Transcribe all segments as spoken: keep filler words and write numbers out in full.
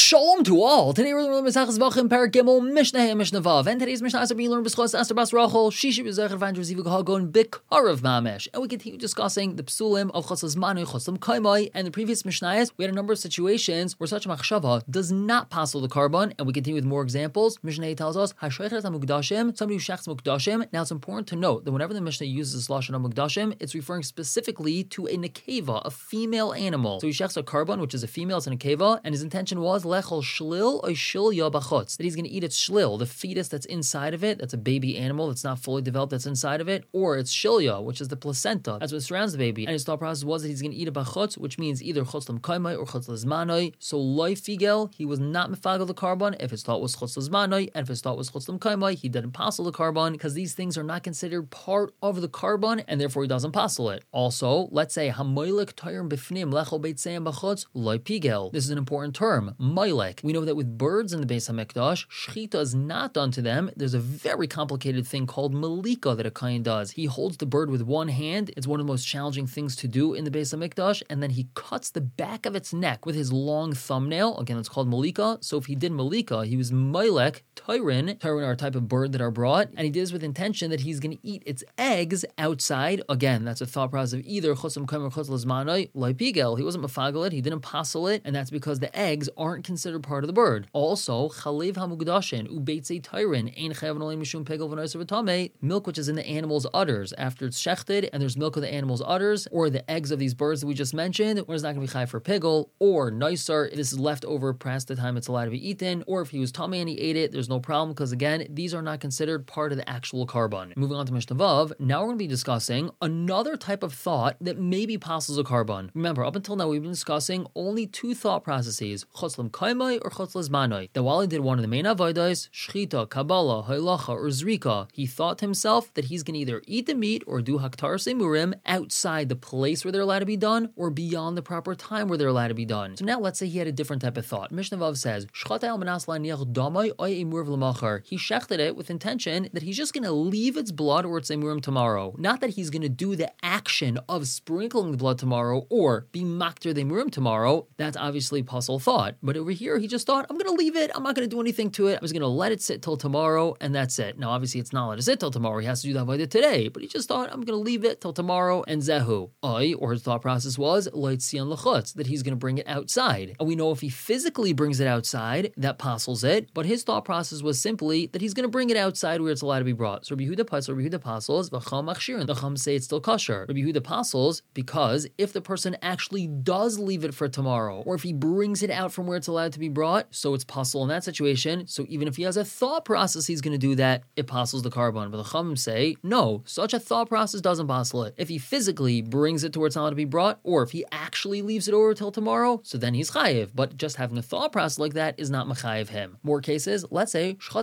Shalom to all. Today we're learning Mesachas Vachim Perek Gimel Mishnah Hey Mishnah Vav. And today's Mishnah is being learned B'schos Esther Bas Rachel Shishi B'Zechar Vandru Zivu Gahagon B'Karav Mamesh. And we continue discussing the psulim of Choslas Manu Choslam Kaimai. And the previous Mishnayos, we had a number of situations where such a machshava does not passel the carbon. And we continue with more examples. Mishnah Hey tells us Hashrechet HaMukdashim, somebody who shechs Mukdashim. Now it's important to note that whenever the Mishnah uses this lashon of Mukdashim, it's referring specifically to a nekeva, a female animal. So he shechs a carbon, which is a female, it's a nekeva, and his intention was lechol shlil or shilya bachutz, that he's going to eat its shlil, the fetus that's inside of it, that's a baby animal that's not fully developed that's inside of it, or it's shilya, which is the placenta, that's what surrounds the baby. And his thought process was that he's going to eat a bachutz, which means either chutz l'mkaimai or chutz l'zmanai. So loy figel, he was not mefagel the carbon if his thought was chutz l'zmanai, and if his thought was chutz l'mkaimai, he didn't passel the carbon, because these things are not considered part of the carbon, and therefore he doesn't passel it. Also, let's say hamoilek tayrim bifnim lechol beitzeim bachutz loy pigel. This is an important term, moilek. We know that with birds in the Beis HaMikdash, shechita is not done to them. There's a very complicated thing called malika that a kohen does. He holds the bird with one hand. It's one of the most challenging things to do in the Beis HaMikdash, and then he cuts the back of its neck with his long thumbnail. Again, it's called malika. So if he did malika, he was moilek, tyrin. Tyrin are a type of bird that are brought, and he did this with intention that he's going to eat its eggs outside. Again, that's a thought process of either chosam kaim or chosam l'zmanai, loy pigel. He wasn't mafagel it, he didn't passel it, and that's because the eggs aren't considered part of the bird. Also, chalev hamugdashin ubeitzei tyrin ein chayav nolim mishum pegel v'noiser v'tamei, milk which is in the animal's udders after it's shechted, and there's milk of the animal's udders, or the eggs of these birds that we just mentioned, when it's not going to be chayav for pegel, or noiser, if this is left over past the time it's allowed to be eaten, or if he was tamei and he ate it, there's no problem, because again, these are not considered part of the actual carbon. Moving on to Mishnah Vav, now we're going to be discussing another type of thought that maybe passes a carbon. Remember, up until now we've been discussing only two thought processes, chutz l'mkaimai or chutz l'zmanai. That while he did one of the main avodas, shchita, kabbalah, halacha, or zrika, he thought to himself that he's going to either eat the meat or do haktar semurim outside the place where they're allowed to be done, or beyond the proper time where they're allowed to be done. So now let's say he had a different type of thought. Mishnah Vav says, shchata el manas la'niach damai oy emur v'lamachar. He shechted it with intention that he's just going to leave its blood or its emurim tomorrow. Not that he's going to do the action of sprinkling the blood tomorrow or be makter the emurim tomorrow. That's obviously puzzle thought. But over here, he just thought, I'm going to leave it. I'm not going to do anything to it. I'm just going to let it sit till tomorrow, and that's it. Now, obviously, it's not allowed to sit till tomorrow. He has to do that avodah today. But he just thought, I'm going to leave it till tomorrow, and zehu. I, or his thought process was, loitzion lechutz, that he's going to bring it outside. And we know if he physically brings it outside, that passels it. But his thought process was simply that he's going to bring it outside where it's allowed to be brought. So Rabbi Yehuda pasel, Rabbi Yehuda pasels, v'cham machshirin. The chum say it's still kosher. Rabbi Yehuda pasels because if the person actually does leave it for tomorrow, or if he brings it out from where it's allowed to be brought, so it's possible in that situation. So even if he has a thought process he's going to do that, it passels the carbon. But the Chachamim say, no, such a thought process doesn't passel it. If he physically brings it to where it's not allowed to be brought, or if he actually leaves it over till tomorrow, so then he's chayiv. But just having a thought process like that is not mechayiv him. More cases, let's say, he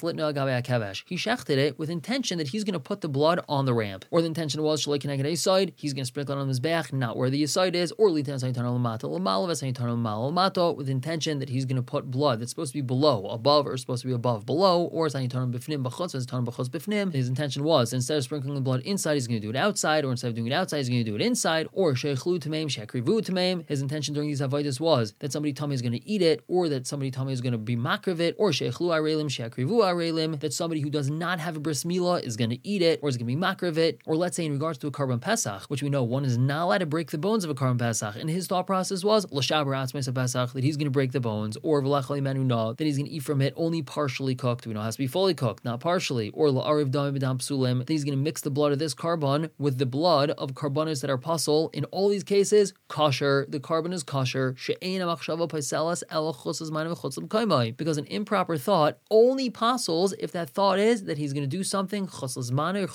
shechted it with intention that he's going to put the blood on the ramp. Or the intention was, he's going to sprinkle it on his back, not where the yisoid is, or with the intention that he's going to put blood that's supposed to be below, above, or supposed to be above, below, or his intention was, instead of sprinkling the blood inside, he's going to do it outside, or instead of doing it outside, he's going to do it inside, or his intention during these avodas was that somebody told me is going to eat it, or that somebody told me is going to be makriv it, or that somebody who does not have a bris milah is going to eat it, or is going to be makriv it, or let's say in regards to a carbon pesach, which we know one is not allowed to break the bones of a carbon pesach, and his thought process was that he's going to break the bones, or that he's going to eat from it only partially cooked. We know it has to be fully cooked, not partially, or that he's going to mix the blood of this carbon with the blood of carbonas that are puzzle. In all these cases, kosher, the carbon is kosher, because an improper thought only puzzles if that thought is that he's going to do something and specifically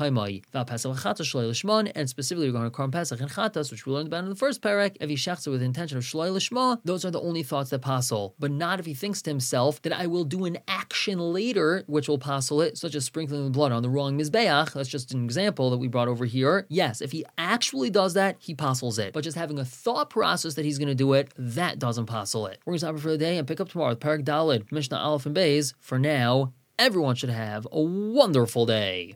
regarding Karm Pesach and Chatas, which we learned about in the first parak, if he shechts it with the intention of Shloi Lishma, those are the only thoughts that passel. But not if he thinks to himself that I will do an action later which will passel it, such as sprinkling the blood on the wrong Mizbeach. That's just an example that we brought over here. Yes, if he actually does that, he passels it. But just having a thought process that he's going to do it, that doesn't passel it. We're going to stop it for the day and pick up tomorrow with Parak Dalid, Mishnah Aleph and Beis. For now, everyone should have a wonderful day.